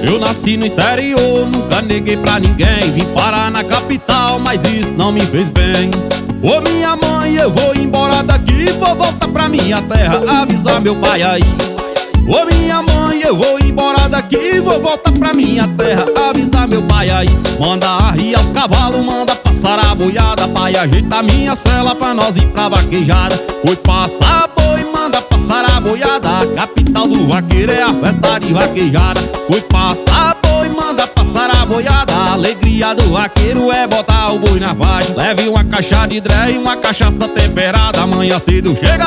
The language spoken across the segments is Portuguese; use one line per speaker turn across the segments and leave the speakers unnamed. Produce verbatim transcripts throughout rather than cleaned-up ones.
Eu nasci no interior, nunca neguei pra ninguém. Vim parar na capital, mas isso não me fez bem. Ô minha mãe, eu vou embora daqui, vou voltar pra minha terra, avisar meu pai aí. Ô minha mãe, eu vou embora daqui, vou voltar pra minha terra, avisar meu pai aí. Manda arriar os cavalos, manda passar a boiada, pai, ajeita minha cela pra nós ir pra vaquejada. Foi passar boi, manda passar a boiada, a capital do vaqueiro é a festa de vaquejada. Foi passar boi, manda passar a boiada, a alegria do vaqueiro é botar o boi na faixa. Leve uma caixa de dré e uma cachaça temperada, amanhã cedo chega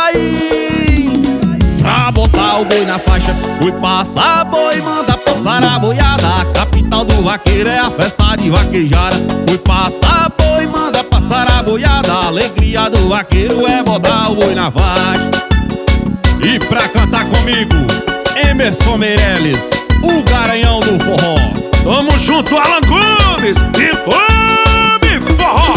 aí pra botar o boi na faixa. Foi passar boi, manda passar a boiada, a capital do vaqueiro é a festa de vaquejada. Foi passar boi, manda passar a boiada, a alegria do vaqueiro é botar o boi na faixa. E pra cantar comigo, Emerson Meirelles, o garanhão do forró.
Tamo junto, Alan Gomes, e fome forró.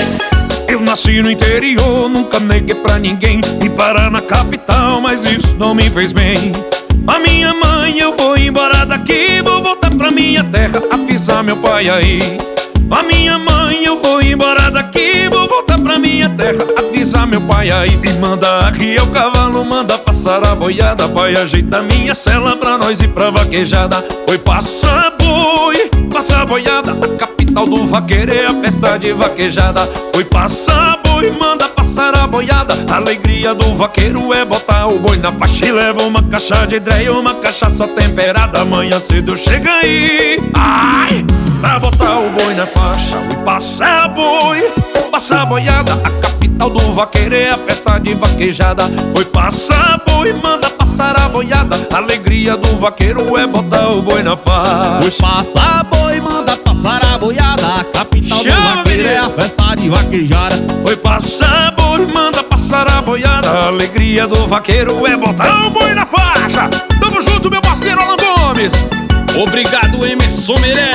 Eu nasci no interior, nunca neguei pra ninguém. Vim parar na capital, mas isso não me fez bem. A minha mãe, eu vou embora daqui, vou voltar pra minha terra, avisar meu pai aí. A minha mãe, eu vou embora daqui, vou voltar pra minha terra, avisar meu pai aí. E manda arriar o cavalo, manda passar a boiada, pai, ajeita minha cela pra nós ir pra vaquejada. Foi passar boi, passar boiada, a capital do vaqueiro é a festa de vaquejada. Foi passar boi, manda passar a boiada, a alegria do vaqueiro é botar o boi na faixa. E leva uma caixa de dré e uma cachaça temperada, amanhã cedo chega aí, ai, pra botar o boi na faixa. Foi passar boi, passar boiada, a capital do vaqueiro é a festa de vaquejada. Foi passar boi, manda passar a boiada, a alegria do vaqueiro é botar o boi na faixa.
Foi passar boi, manda passar a boiada, a capital
Chama,
do vaqueiro
menino,
é a festa de vaquejada.
Foi passar boi, manda passar a boiada, a alegria do vaqueiro é botar o boi na faixa. Tamo junto, meu parceiro Alan Gomes.
Obrigado, Emerson Meirelles.